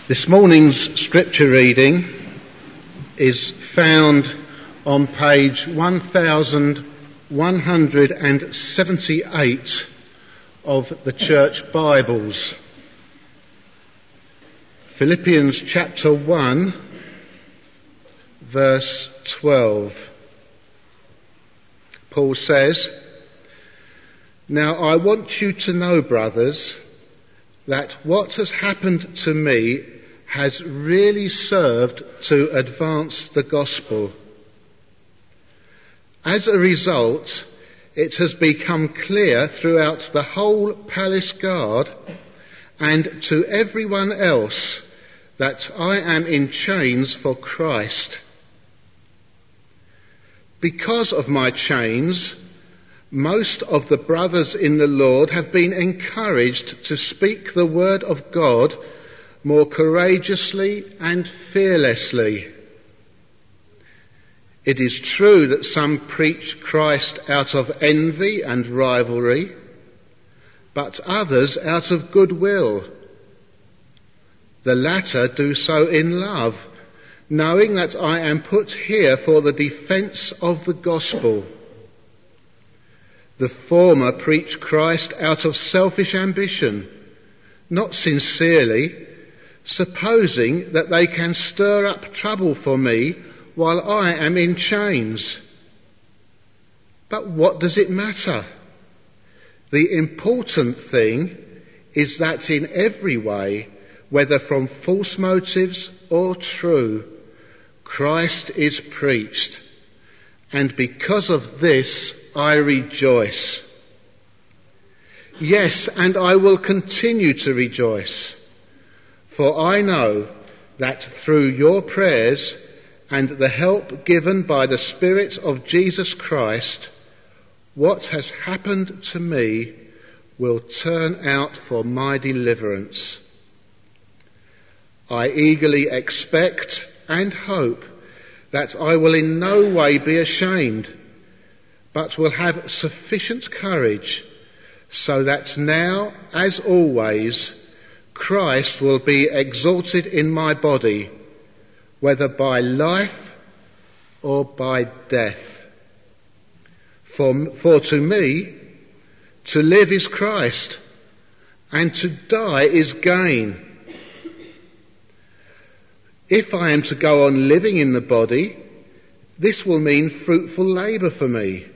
This morning's scripture reading is found on page 1178 of the Church Bibles. Philippians chapter 1, verse 12. Paul says, "Now I want you to know, brothers, that what has happened to me has really served to advance the gospel. As a result, it has become clear throughout the whole palace guard and to everyone else that I am in chains for Christ. Because of my chains, most of the brothers in the Lord have been encouraged to speak the word of God more courageously and fearlessly. It is true that some preach Christ out of envy and rivalry, but others out of goodwill. The latter do so in love, knowing that I am put here for the defense of the gospel. The former preach Christ out of selfish ambition, not sincerely, supposing that they can stir up trouble for me while I am in chains. But what does it matter? The important thing is that in every way, whether from false motives or true, Christ is preached, and because of this I rejoice. Yes, and I will continue to rejoice, for I know that through your prayers and the help given by the Spirit of Jesus Christ, what has happened to me will turn out for my deliverance. I eagerly expect and hope that I will in no way be ashamed, but will have sufficient courage so that now, as always, Christ will be exalted in my body, whether by life or by death. For to me, to live is Christ, and to die is gain. If I am to go on living in the body, this will mean fruitful labour for me.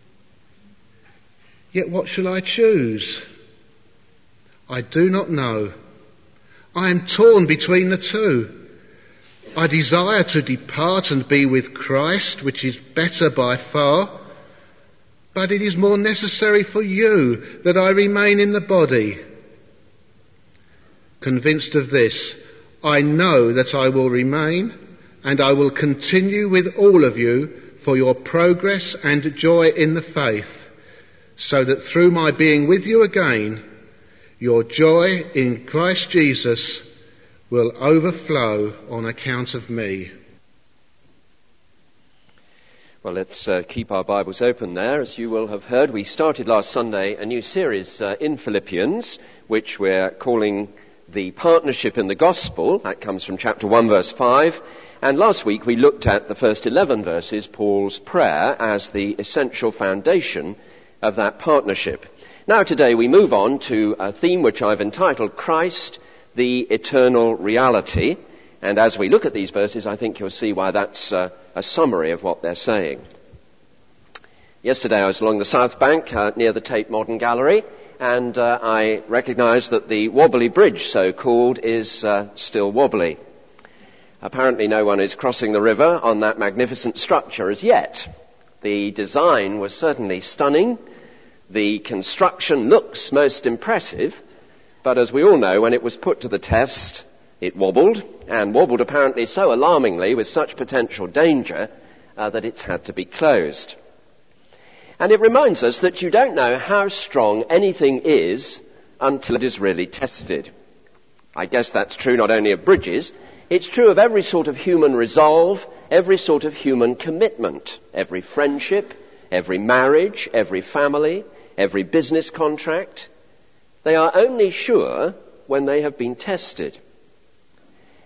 Yet what shall I choose? I do not know. I am torn between the two. I desire to depart and be with Christ, which is better by far, but it is more necessary for you that I remain in the body. Convinced of this, I know that I will remain, and I will continue with all of you for your progress and joy in the faith, so that through my being with you again, your joy in Christ Jesus will overflow on account of me." Well, let's keep our Bibles open there. As you will have heard, we started last Sunday a new series in Philippians, which we're calling The Partnership in the Gospel. That comes from chapter 1, verse 5. And last week we looked at the first 11 verses, Paul's prayer, as the essential foundation of that partnership. Now today we move on to a theme which I've entitled Christ, the Eternal Reality. And as we look at these verses, I think you'll see why that's a summary of what they're saying. Yesterday I was along the South Bank near the Tate Modern Gallery, and I recognised that the wobbly bridge, so-called, is still wobbly. Apparently no one is crossing the river on that magnificent structure as yet. The design was certainly stunning. The construction looks most impressive, but as we all know, when it was put to the test, it wobbled, and wobbled apparently so alarmingly with such potential danger that it's had to be closed. And it reminds us that you don't know how strong anything is until it is really tested. I guess that's true not only of bridges, it's true of every sort of human resolve, every sort of human commitment, every friendship, every marriage, every family, every business contract. They are only sure when they have been tested.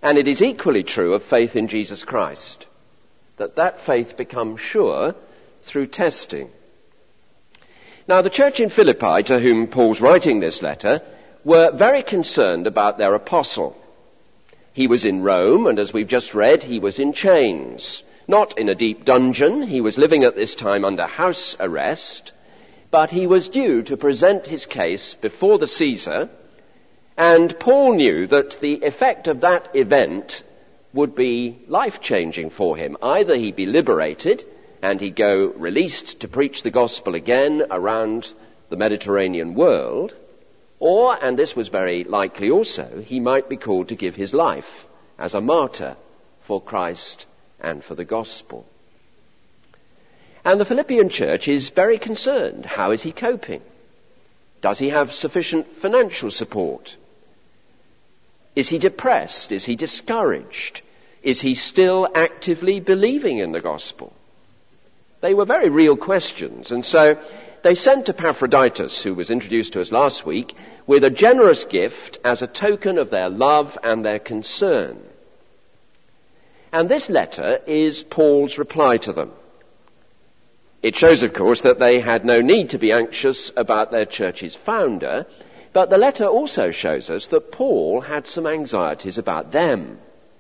And it is equally true of faith in Jesus Christ, that faith becomes sure through testing. Now, the church in Philippi, to whom Paul's writing this letter, were very concerned about their apostle. He was in Rome, and as we've just read, he was in chains. Not in a deep dungeon. He was living at this time under house arrest, but he was due to present his case before the Caesar, and Paul knew that the effect of that event would be life-changing for him. Either he'd be liberated and he'd go released to preach the gospel again around the Mediterranean world, or, and this was very likely also, he might be called to give his life as a martyr for Christ and for the gospel. And the Philippian church is very concerned. How is he coping? Does he have sufficient financial support? Is he depressed? Is he discouraged? Is he still actively believing in the gospel? They were very real questions, and so they sent Epaphroditus, who was introduced to us last week, with a generous gift as a token of their love and their concern. And this letter is Paul's reply to them. It shows, of course, that they had no need to be anxious about their church's founder, but the letter also shows us that Paul had some anxieties about them.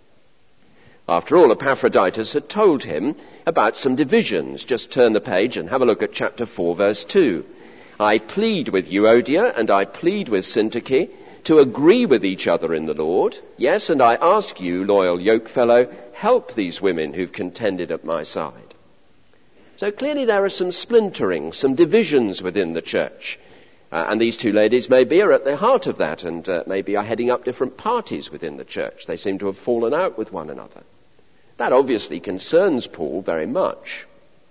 After all, Epaphroditus had told him about some divisions. Just turn the page and have a look at chapter 4, verse 2. I plead with Euodia and I plead with Syntyche to agree with each other in the Lord. Yes, and I ask you, loyal yokefellow, help these women who've contended at my side. So clearly there are some splintering, some divisions within the church. And these two ladies maybe are at the heart of that, and maybe are heading up different parties within the church. They seem to have fallen out with one another. That obviously concerns Paul very much.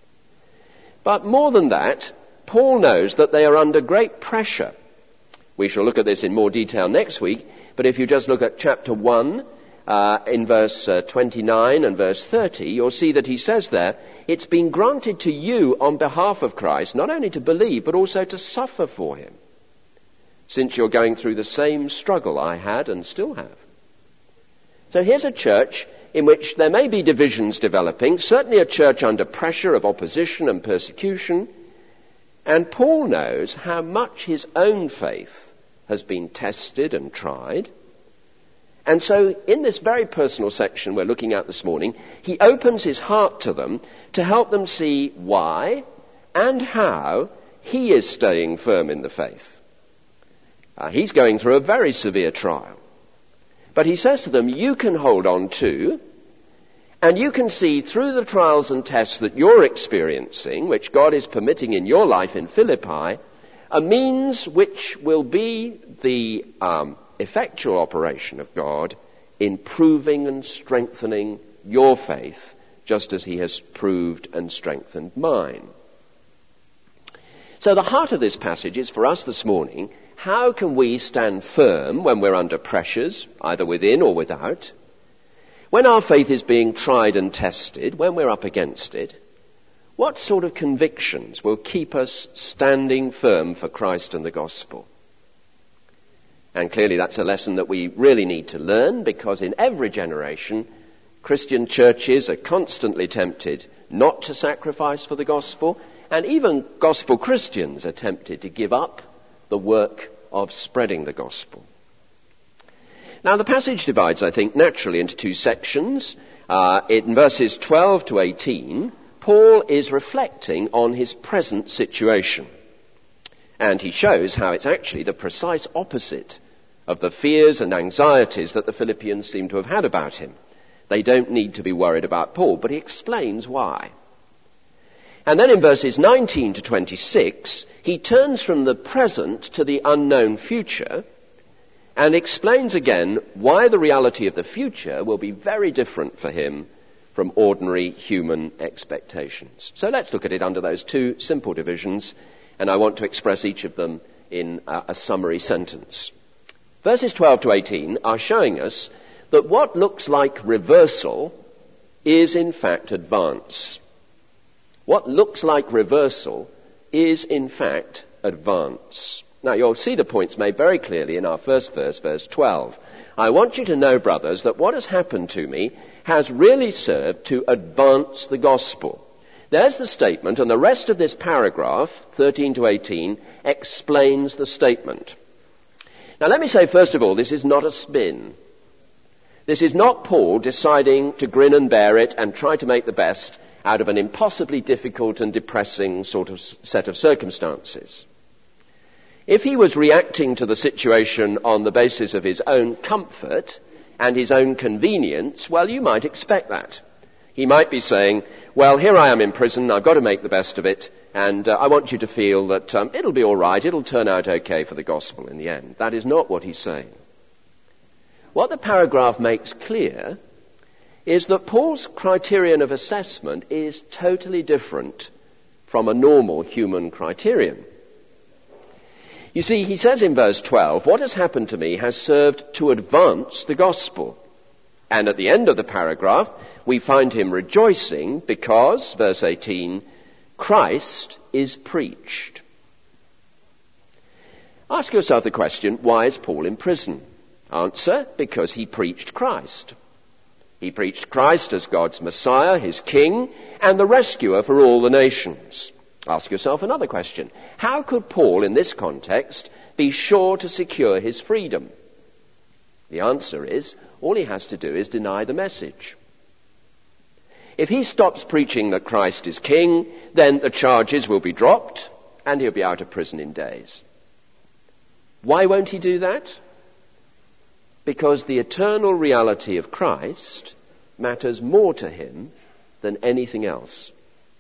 But more than that, Paul knows that they are under great pressure. We shall look at this in more detail next week, but if you just look at chapter 1, in verse 29 and verse 30, you'll see that he says there, it's been granted to you on behalf of Christ, not only to believe, but also to suffer for him, since you're going through the same struggle I had and still have. So here's a church in which there may be divisions developing, certainly a church under pressure of opposition and persecution, and Paul knows how much his own faith has been tested and tried. And so in this very personal section we're looking at this morning, he opens his heart to them to help them see why and how he is staying firm in the faith. He's going through a very severe trial. But he says to them, you can hold on to, and you can see through the trials and tests that you're experiencing, which God is permitting in your life in Philippi, a means which will be the effectual operation of God in proving and strengthening your faith, just as he has proved and strengthened mine. So the heart of this passage is for us this morning, how can we stand firm when we're under pressures, either within or without? When our faith is being tried and tested, when we're up against it, what sort of convictions will keep us standing firm for Christ and the gospel? And clearly that's a lesson that we really need to learn, because in every generation, Christian churches are constantly tempted not to sacrifice for the gospel, and even gospel Christians are tempted to give up the work of spreading the gospel. Now the passage divides, I think, naturally into two sections. In verses 12 to 18, Paul is reflecting on his present situation. And he shows how it's actually the precise opposite of the fears and anxieties that the Philippians seem to have had about him. They don't need to be worried about Paul, but he explains why. And then in verses 19 to 26, he turns from the present to the unknown future and explains again why the reality of the future will be very different for him from ordinary human expectations. So let's look at it under those two simple divisions, and I want to express each of them in a summary sentence. Verses 12 to 18 are showing us that what looks like reversal is in fact advance. What looks like reversal is in fact advance. Now, you'll see the points made very clearly in our first verse, verse 12. I want you to know, brothers, that what has happened to me has really served to advance the gospel. There's the statement, and the rest of this paragraph, 13 to 18, explains the statement. Now, let me say, first of all, this is not a spin. This is not Paul deciding to grin and bear it and try to make the best out of an impossibly difficult and depressing sort of set of circumstances. If he was reacting to the situation on the basis of his own comfort and his own convenience, well, you might expect that. He might be saying, well, here I am in prison, I've got to make the best of it, and I want you to feel that it'll be all right, it'll turn out okay for the gospel in the end. That is not what he's saying. What the paragraph makes clear is that Paul's criterion of assessment is totally different from a normal human criterion. You see, he says in verse 12, what has happened to me has served to advance the gospel. And at the end of the paragraph, we find him rejoicing because, verse 18, Christ is preached. Ask yourself the question, why is Paul in prison? Answer, because he preached Christ. He preached Christ as God's Messiah, his King, and the rescuer for all the nations. Ask yourself another question. How could Paul, in this context, be sure to secure his freedom? The answer is, all he has to do is deny the message. If he stops preaching that Christ is King, then the charges will be dropped, and he'll be out of prison in days. Why won't he do that? Because the eternal reality of Christ matters more to him than anything else.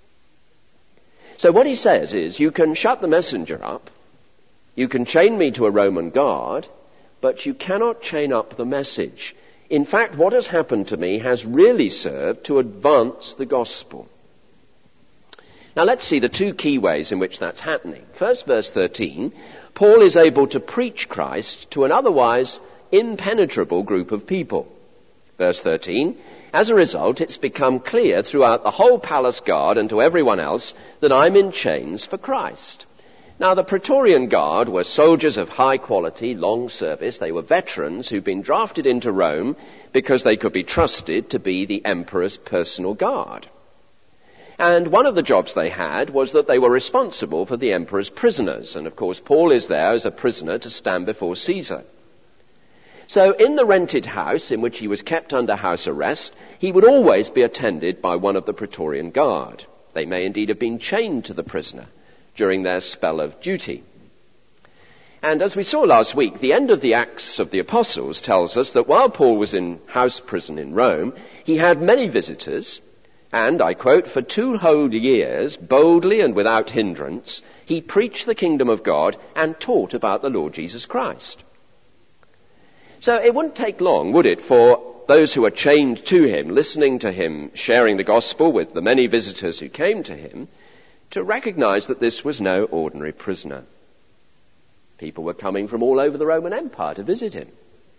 So what he says is, you can shut the messenger up, you can chain me to a Roman guard, but you cannot chain up the message. In fact, what has happened to me has really served to advance the gospel. Now let's see the two key ways in which that's happening. First, verse 13, Paul is able to preach Christ to an otherwise impenetrable group of people. Verse 13, as a result, it's become clear throughout the whole palace guard and to everyone else that I'm in chains for Christ. Now, the Praetorian Guard were soldiers of high quality, long service. They were veterans who'd been drafted into Rome because they could be trusted to be the emperor's personal guard. And one of the jobs they had was that they were responsible for the emperor's prisoners. And of course, Paul is there as a prisoner to stand before Caesar. So in the rented house in which he was kept under house arrest, he would always be attended by one of the Praetorian Guard. They may indeed have been chained to the prisoner during their spell of duty. And as we saw last week, the end of the Acts of the Apostles tells us that while Paul was in house prison in Rome, he had many visitors, and, I quote, for 2 whole years, boldly and without hindrance, he preached the kingdom of God and taught about the Lord Jesus Christ. So it wouldn't take long, would it, for those who were chained to him, listening to him, sharing the gospel with the many visitors who came to him, to recognize that this was no ordinary prisoner. People were coming from all over the Roman Empire to visit him.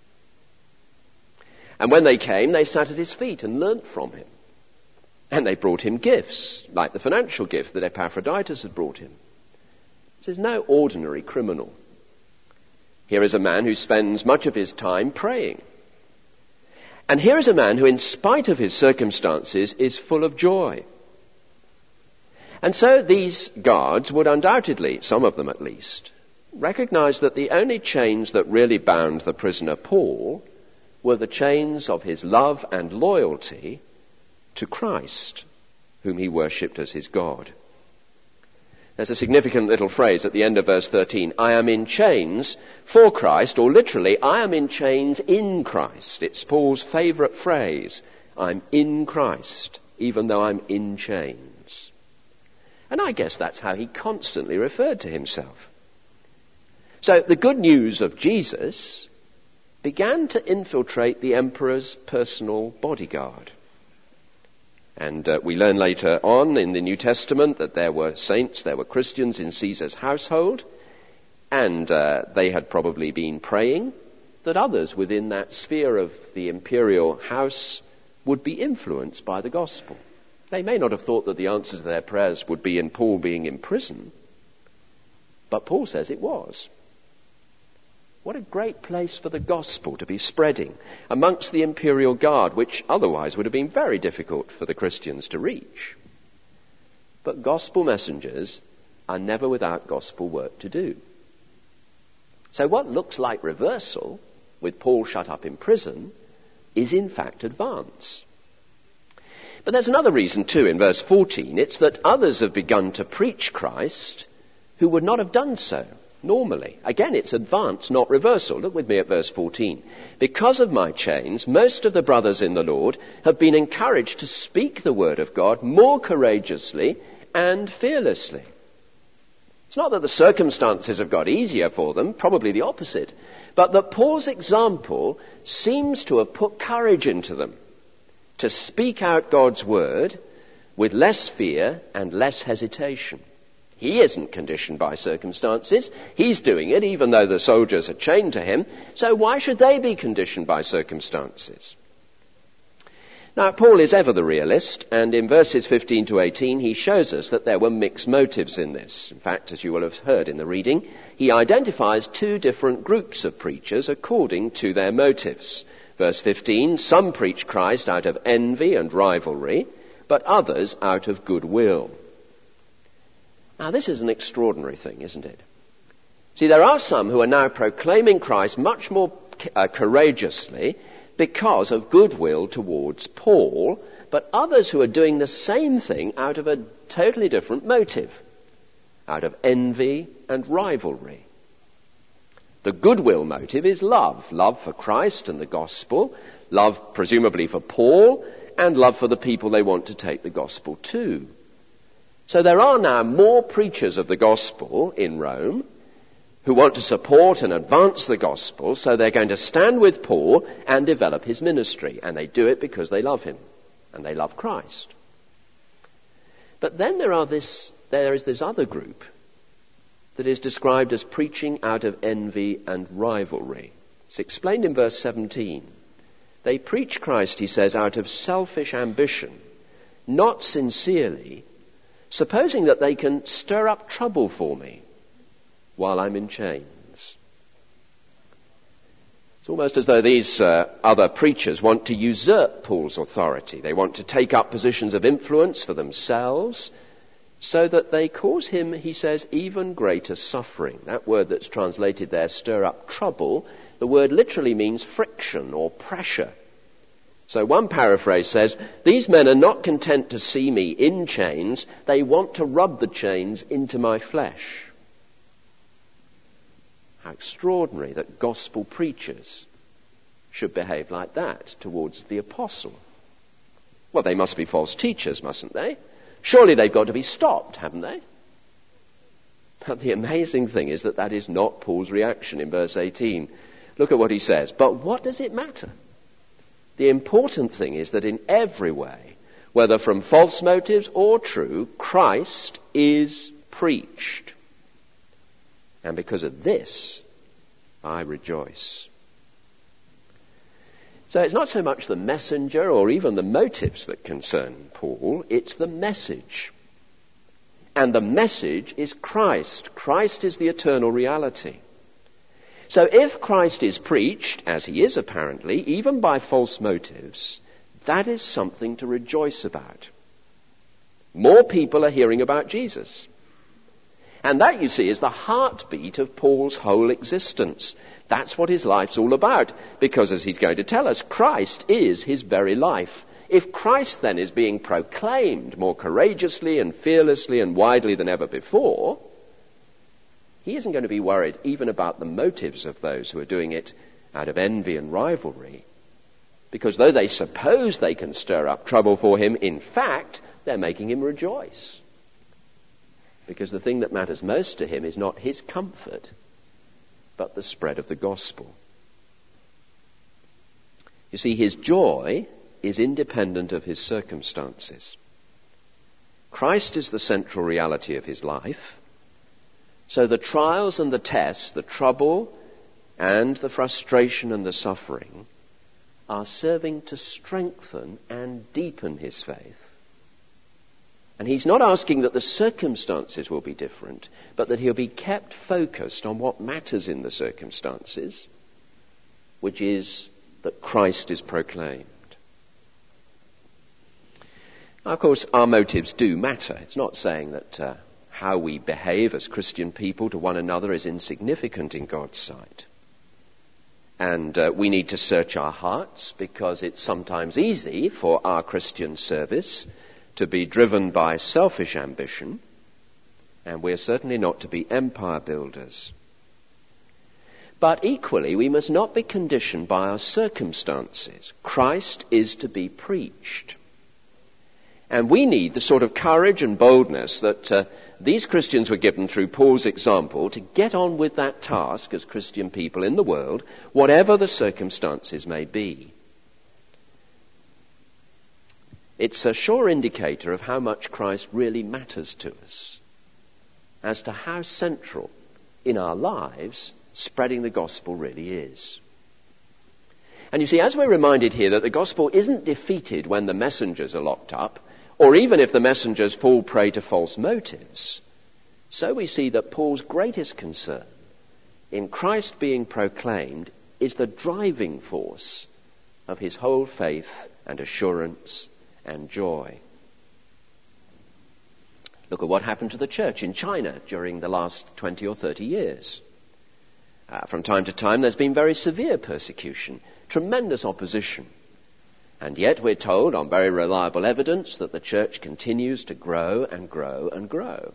And when they came, they sat at his feet and learnt from him. And they brought him gifts, like the financial gift that Epaphroditus had brought him. This is no ordinary criminal. Here is a man who spends much of his time praying. And here is a man who, in spite of his circumstances, is full of joy. And so these guards would undoubtedly, some of them at least, recognize that the only chains that really bound the prisoner Paul were the chains of his love and loyalty to Christ, whom he worshipped as his God. There's a significant little phrase at the end of verse 13, I am in chains for Christ, or literally, I am in chains in Christ. It's Paul's favorite phrase, I'm in Christ, even though I'm in chains. And I guess that's how he constantly referred to himself. So the good news of Jesus began to infiltrate the emperor's personal bodyguard. And we learn later on in the New Testament that there were saints, there were Christians in Caesar's household, and they had probably been praying that others within that sphere of the imperial house would be influenced by the gospel. They may not have thought that the answer to their prayers would be in Paul being in prison, but Paul says it was. What a great place for the gospel to be spreading amongst the imperial guard, which otherwise would have been very difficult for the Christians to reach. But gospel messengers are never without gospel work to do. So what looks like reversal, with Paul shut up in prison, is in fact advance. But there's another reason too in verse 14. It's that others have begun to preach Christ who would not have done so normally. Again, it's advance, not reversal. Look with me at verse 14. Because of my chains, most of the brothers in the Lord have been encouraged to speak the word of God more courageously and fearlessly. It's not that the circumstances have got easier for them, probably the opposite, but that Paul's example seems to have put courage into them to speak out God's word with less fear and less hesitation. He isn't conditioned by circumstances. He's doing it even though the soldiers are chained to him. So why should they be conditioned by circumstances? Now, Paul is ever the realist, and in verses 15 to 18 he shows us that there were mixed motives in this. In fact, as you will have heard in the reading, he identifies two different groups of preachers according to their motives. Verse 15, some preach Christ out of envy and rivalry, but others out of goodwill. Now, this is an extraordinary thing, isn't it? See, there are some who are now proclaiming Christ much more courageously because of goodwill towards Paul, but others who are doing the same thing out of a totally different motive, out of envy and rivalry. The goodwill motive is love. Love for Christ and the gospel, love presumably for Paul, and love for the people they want to take the gospel to. So there are now more preachers of the gospel in Rome who want to support and advance the gospel, so they're going to stand with Paul and develop his ministry. And they do it because they love him and they love Christ. But then there is this other group that is described as preaching out of envy and rivalry. It's explained in verse 17. They preach Christ, he says, out of selfish ambition, not sincerely, supposing that they can stir up trouble for me while I'm in chains. It's almost as though these other preachers want to usurp Paul's authority. They want to take up positions of influence for themselves so that they cause him, he says, even greater suffering. That word that's translated there, stir up trouble, the word literally means friction or pressure. So one paraphrase says, these men are not content to see me in chains, they want to rub the chains into my flesh. How extraordinary that gospel preachers should behave like that towards the apostle. Well, they must be false teachers, mustn't they? Surely they've got to be stopped, haven't they? But the amazing thing is that is not Paul's reaction in verse 18. Look at what he says. But what does it matter? The important thing is that in every way, whether from false motives or true, Christ is preached. And because of this, I rejoice. So it's not so much the messenger or even the motives that concern Paul, it's the message. And the message is Christ. Christ is the eternal reality. So if Christ is preached, as he is apparently, even by false motives, that is something to rejoice about. More people are hearing about Jesus. And that, you see, is the heartbeat of Paul's whole existence. That's what his life's all about. Because, as he's going to tell us, Christ is his very life. If Christ then is being proclaimed more courageously and fearlessly and widely than ever before, he isn't going to be worried even about the motives of those who are doing it out of envy and rivalry. Because though they suppose they can stir up trouble for him, in fact, they're making him rejoice. Because the thing that matters most to him is not his comfort, but the spread of the gospel. You see, his joy is independent of his circumstances. Christ is the central reality of his life. So the trials and the tests, the trouble and the frustration and the suffering are serving to strengthen and deepen his faith. And he's not asking that the circumstances will be different, but that he'll be kept focused on what matters in the circumstances, which is that Christ is proclaimed. Now, of course, our motives do matter. It's not saying that how we behave as Christian people to one another is insignificant in God's sight. And we need to search our hearts, because it's sometimes easy for our Christian service to be driven by selfish ambition, and we're certainly not to be empire builders. But equally, we must not be conditioned by our circumstances. Christ is to be preached. And we need the sort of courage and boldness that these Christians were given through Paul's example to get on with that task as Christian people in the world, whatever the circumstances may be. It's a sure indicator of how much Christ really matters to us, as to how central in our lives spreading the gospel really is. And you see, as we're reminded here that the gospel isn't defeated when the messengers are locked up, or even if the messengers fall prey to false motives, so we see that Paul's greatest concern in Christ being proclaimed is the driving force of his whole faith and assurance and joy. Look at what happened to the church in China during the last 20 or 30 years. From time to time there's been very severe persecution, tremendous opposition. And yet we're told on very reliable evidence that the church continues to grow and grow and grow.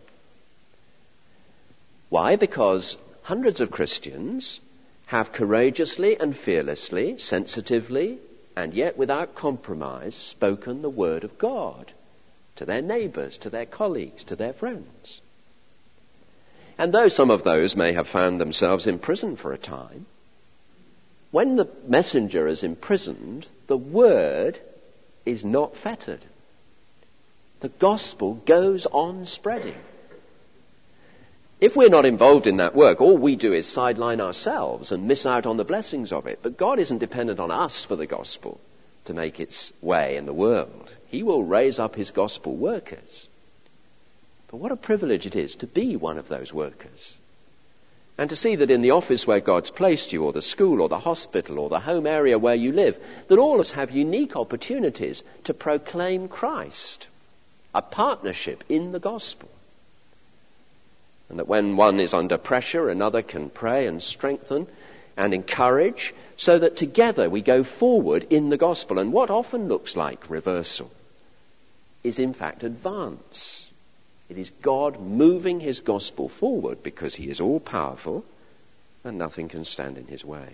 Why? Because hundreds of Christians have courageously and fearlessly, sensitively, and yet without compromise, spoken the word of God to their neighbours, to their colleagues, to their friends. And though some of those may have found themselves in prison for a time, when the messenger is imprisoned, the word is not fettered. The gospel goes on spreading. If we're not involved in that work, all we do is sideline ourselves and miss out on the blessings of it. But God isn't dependent on us for the gospel to make its way in the world. He will raise up his gospel workers. But what a privilege it is to be one of those workers. And to see that in the office where God's placed you, or the school, or the hospital, or the home area where you live, that all of us have unique opportunities to proclaim Christ, a partnership in the gospel. And that when one is under pressure, another can pray and strengthen and encourage, so that together we go forward in the gospel. And what often looks like reversal is in fact advance. It is God moving his gospel forward because he is all-powerful and nothing can stand in his way.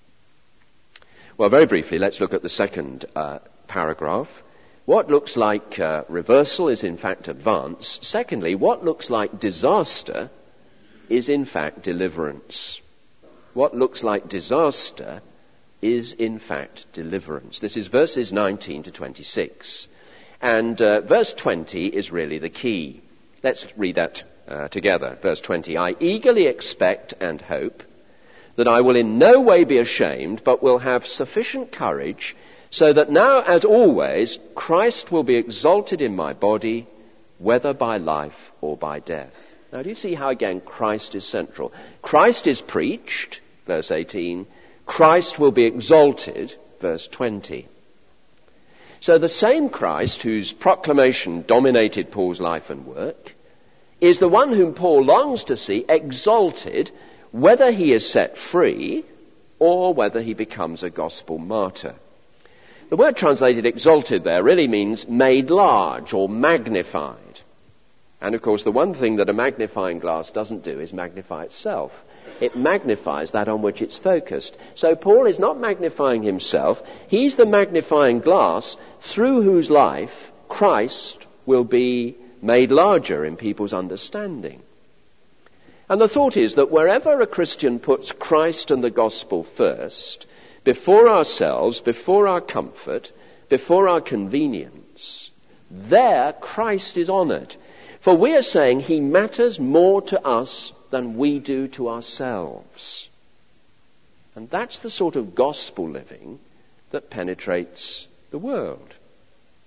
Well, very briefly, let's look at the second paragraph. What looks like reversal is in fact advance. Secondly, what looks like disaster is in fact deliverance. What looks like disaster is in fact deliverance. This is verses 19 to 26. And verse 20 is really the key. Let's read that together. Verse 20. I eagerly expect and hope that I will in no way be ashamed, but will have sufficient courage, so that now, as always, Christ will be exalted in my body, whether by life or by death. Now, do you see how, again, Christ is central? Christ is preached, verse 18. Christ will be exalted, verse 20. So the same Christ whose proclamation dominated Paul's life and work is the one whom Paul longs to see exalted, whether he is set free or whether he becomes a gospel martyr. The word translated exalted there really means made large or magnified. And of course, the one thing that a magnifying glass doesn't do is magnify itself. It magnifies that on which it's focused. So Paul is not magnifying himself. He's the magnifying glass through whose life Christ will be made larger in people's understanding. And the thought is that wherever a Christian puts Christ and the gospel first, before ourselves, before our comfort, before our convenience, there Christ is honored. For we are saying he matters more to us than we do to ourselves. And that's the sort of gospel living that penetrates the world.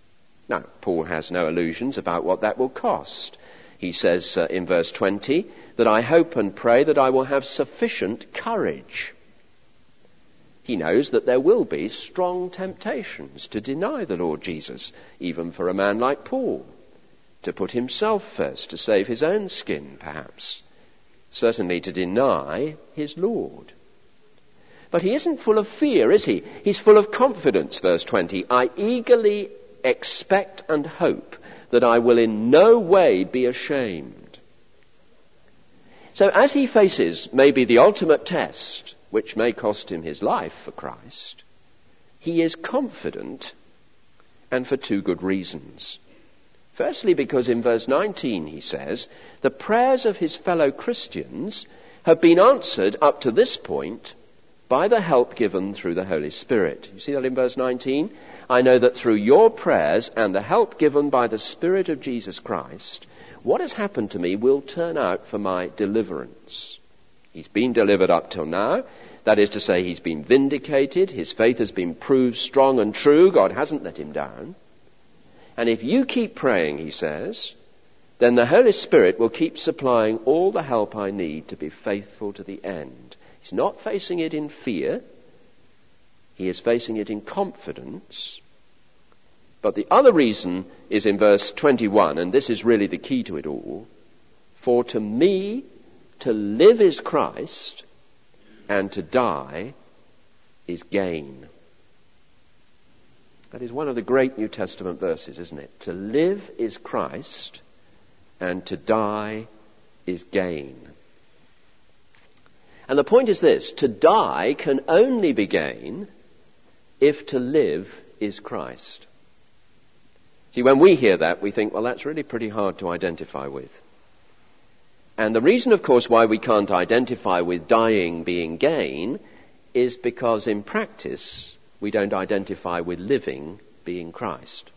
Now, Paul has no illusions about what that will cost. He says in verse 20 that I hope and pray that I will have sufficient courage. He knows that there will be strong temptations to deny the Lord Jesus, even for a man like Paul, to put himself first, to save his own skin, perhaps, certainly to deny his Lord. But he isn't full of fear, is he? He's full of confidence, verse 20. I eagerly expect and hope that I will in no way be ashamed. So as he faces maybe the ultimate test, which may cost him his life for Christ, he is confident, and for two good reasons. Firstly, because in verse 19 he says, the prayers of his fellow Christians have been answered up to this point by the help given through the Holy Spirit. You see that in verse 19? I know that through your prayers and the help given by the Spirit of Jesus Christ, what has happened to me will turn out for my deliverance. He's been delivered up till now. That is to say, he's been vindicated. His faith has been proved strong and true. God hasn't let him down. And if you keep praying, he says, then the Holy Spirit will keep supplying all the help I need to be faithful to the end. He's not facing it in fear. He is facing it in confidence. But the other reason is in verse 21, and this is really the key to it all. For to me, to live is Christ, and to die is gain. That is one of the great New Testament verses, isn't it? To live is Christ, and to die is gain. And the point is this, to die can only be gain if to live is Christ. See, when we hear that, we think, well, that's really pretty hard to identify with. And the reason, of course, why we can't identify with dying being gain is because in practice we don't identify with living being Christ.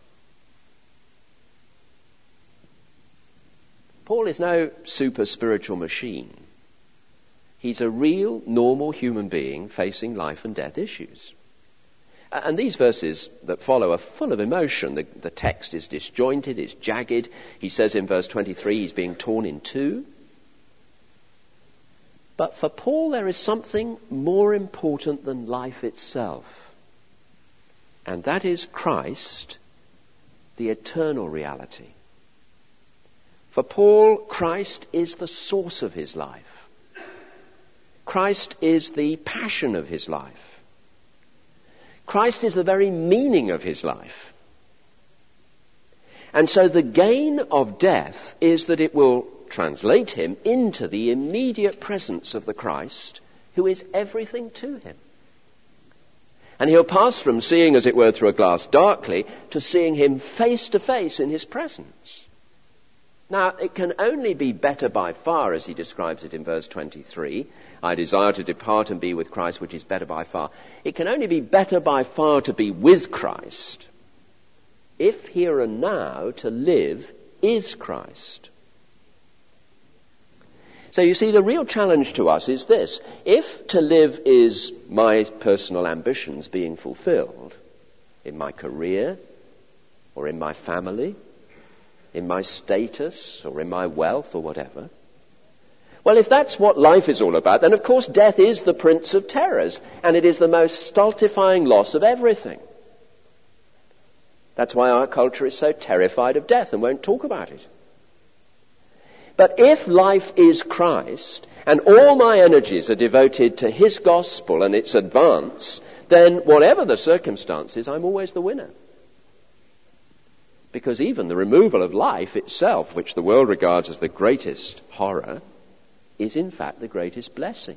Paul is no super spiritual machine. He's a real, normal human being facing life and death issues. And these verses that follow are full of emotion. The text is disjointed, it's jagged. He says in verse 23 he's being torn in two. But for Paul there is something more important than life itself. And that is Christ, the eternal reality. For Paul, Christ is the source of his life. Christ is the passion of his life. Christ is the very meaning of his life. And so the gain of death is that it will translate him into the immediate presence of the Christ who is everything to him. And he'll pass from seeing, as it were, through a glass darkly to seeing him face to face in his presence. Now, it can only be better by far, as he describes it in verse 23, I desire to depart and be with Christ, which is better by far. It can only be better by far to be with Christ if here and now to live is Christ. So you see, the real challenge to us is this. If to live is my personal ambitions being fulfilled in my career or in my family, in my status or in my wealth or whatever, well, if that's what life is all about, then of course death is the prince of terrors, and it is the most stultifying loss of everything. That's why our culture is so terrified of death and won't talk about it. But if life is Christ, and all my energies are devoted to his gospel and its advance, then whatever the circumstances, I'm always the winner. Because even the removal of life itself, which the world regards as the greatest horror, is in fact the greatest blessing.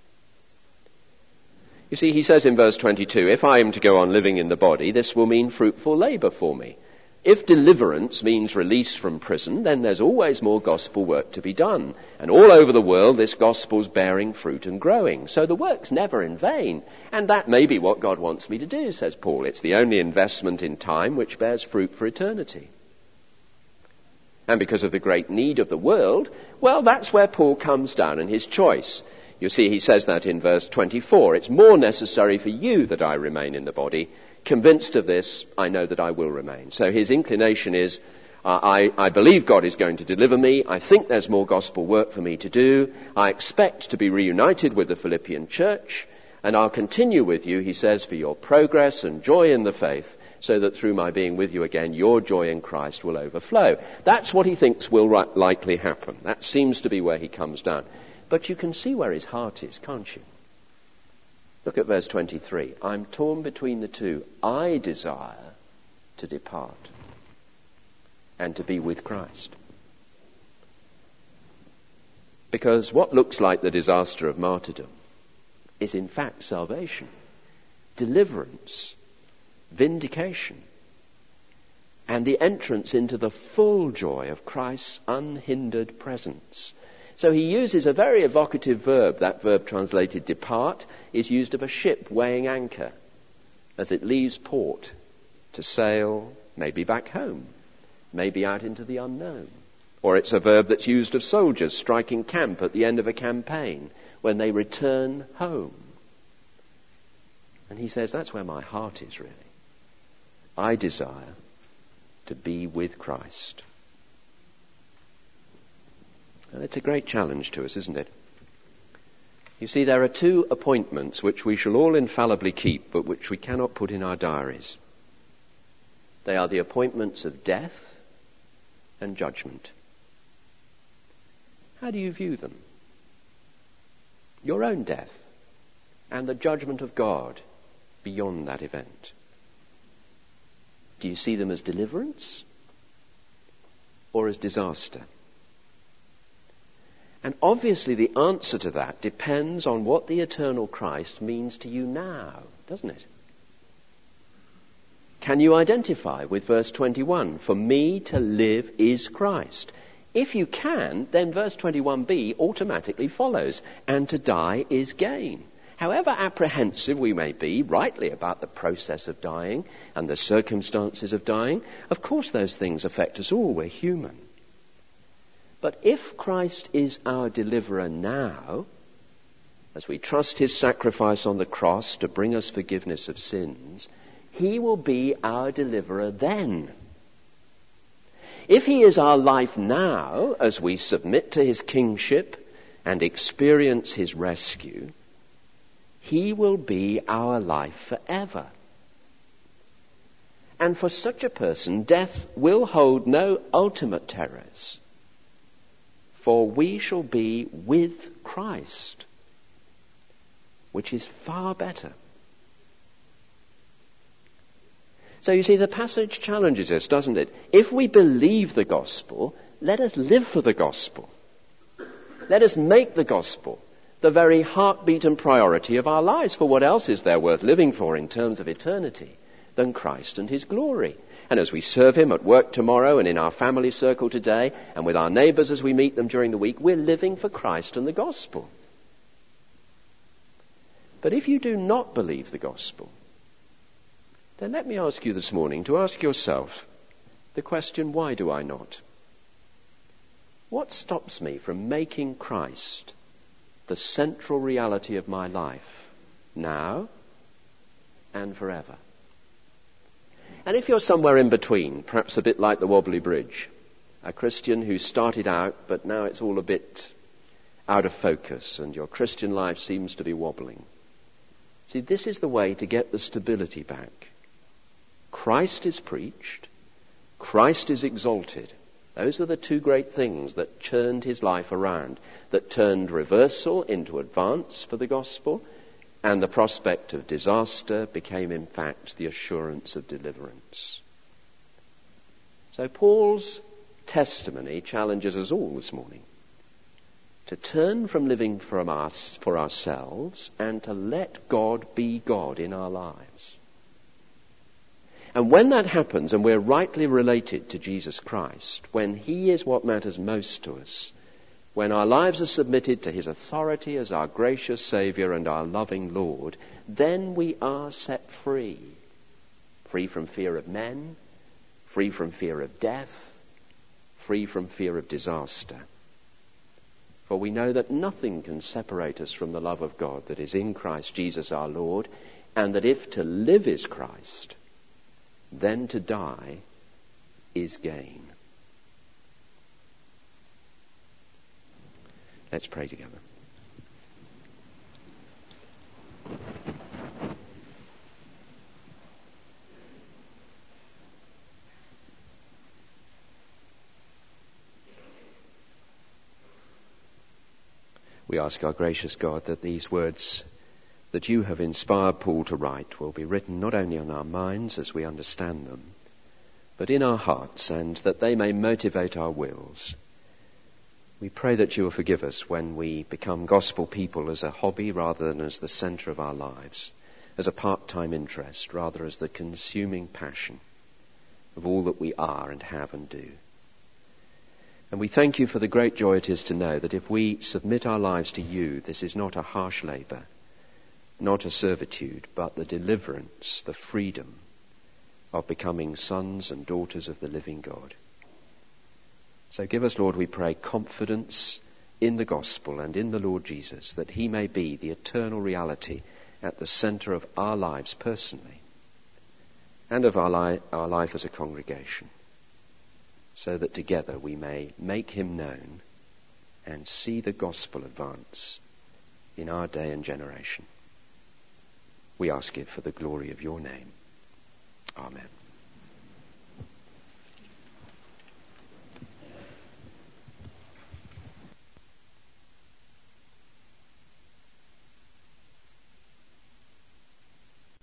You see, he says in verse 22, if I am to go on living in the body, this will mean fruitful labor for me. If deliverance means release from prison, then there's always more gospel work to be done. And all over the world, this gospel's bearing fruit and growing. So the work's never in vain. And that may be what God wants me to do, says Paul. It's the only investment in time which bears fruit for eternity. And because of the great need of the world, well, that's where Paul comes down in his choice. You see, he says that in verse 24. It's more necessary for you that I remain in the body, convinced of this, I know that I will remain. So his inclination is, I believe God is going to deliver me. I think there's more gospel work for me to do. I expect to be reunited with the Philippian church. And I'll continue with you, he says, for your progress and joy in the faith, so that through my being with you again, your joy in Christ will overflow. That's what he thinks will likely happen. That seems to be where he comes down. But you can see where his heart is, can't you? Look at verse 23. I'm torn between the two. I desire to depart and to be with Christ. Because what looks like the disaster of martyrdom is in fact salvation, deliverance, vindication, and the entrance into the full joy of Christ's unhindered presence. So he uses a very evocative verb. That verb translated depart is used of a ship weighing anchor as it leaves port to sail, maybe back home, maybe out into the unknown. Or it's a verb that's used of soldiers striking camp at the end of a campaign when they return home. And he says, that's where my heart is really. I desire to be with Christ. And it's a great challenge to us, isn't it? You see, there are two appointments which we shall all infallibly keep, but which we cannot put in our diaries. They are the appointments of death and judgment. How do you view them? Your own death and the judgment of God beyond that event. Do you see them as deliverance or as disaster? And obviously the answer to that depends on what the eternal Christ means to you now, doesn't it? Can you identify with verse 21? For me to live is Christ. If you can, then verse 21b automatically follows. And to die is gain. However apprehensive we may be, rightly, about the process of dying and the circumstances of dying, of course those things affect us all. We're human. But if Christ is our deliverer now, as we trust his sacrifice on the cross to bring us forgiveness of sins, he will be our deliverer then. If he is our life now, as we submit to his kingship and experience his rescue, he will be our life forever. And for such a person, death will hold no ultimate terrors, for we shall be with Christ, which is far better. So you see, the passage challenges us, doesn't it? If we believe the gospel, let us live for the gospel. Let us make the gospel the very heartbeat and priority of our lives. For what else is there worth living for in terms of eternity than Christ and his glory? And as we serve him at work tomorrow and in our family circle today and with our neighbours as we meet them during the week, we're living for Christ and the gospel. But if you do not believe the gospel, then let me ask you this morning to ask yourself the question, why do I not? What stops me from making Christ the central reality of my life, now and forever? And if you're somewhere in between, perhaps a bit like the Wobbly Bridge, a Christian who started out, but now it's all a bit out of focus and your Christian life seems to be wobbling. See, this is the way to get the stability back. Christ is preached, Christ is exalted. Those are the two great things that churned his life around, that turned reversal into advance for the gospel, and the prospect of disaster became in fact the assurance of deliverance. So Paul's testimony challenges us all this morning to turn from living for ourselves and to let God be God in our lives. And when that happens and we're rightly related to Jesus Christ, when he is what matters most to us, when our lives are submitted to his authority as our gracious Saviour and our loving Lord, then we are set free. Free from fear of men, free from fear of death, free from fear of disaster. For we know that nothing can separate us from the love of God that is in Christ Jesus our Lord, and that if to live is Christ, then to die is gain. Let's pray together. We ask our gracious God that these words that you have inspired Paul to write will be written not only on our minds as we understand them, but in our hearts, and that they may motivate our wills. We pray that you will forgive us when we become gospel people as a hobby rather than as the centre of our lives, as a part-time interest rather as the consuming passion of all that we are and have and do. And we thank you for the great joy it is to know that if we submit our lives to you, this is not a harsh labour, not a servitude, but the deliverance, the freedom of becoming sons and daughters of the living God. So give us, Lord, we pray, confidence in the gospel and in the Lord Jesus, that he may be the eternal reality at the centre of our lives personally and of our life as a congregation, so that together we may make him known and see the gospel advance in our day and generation. We ask it for the glory of your name. Amen.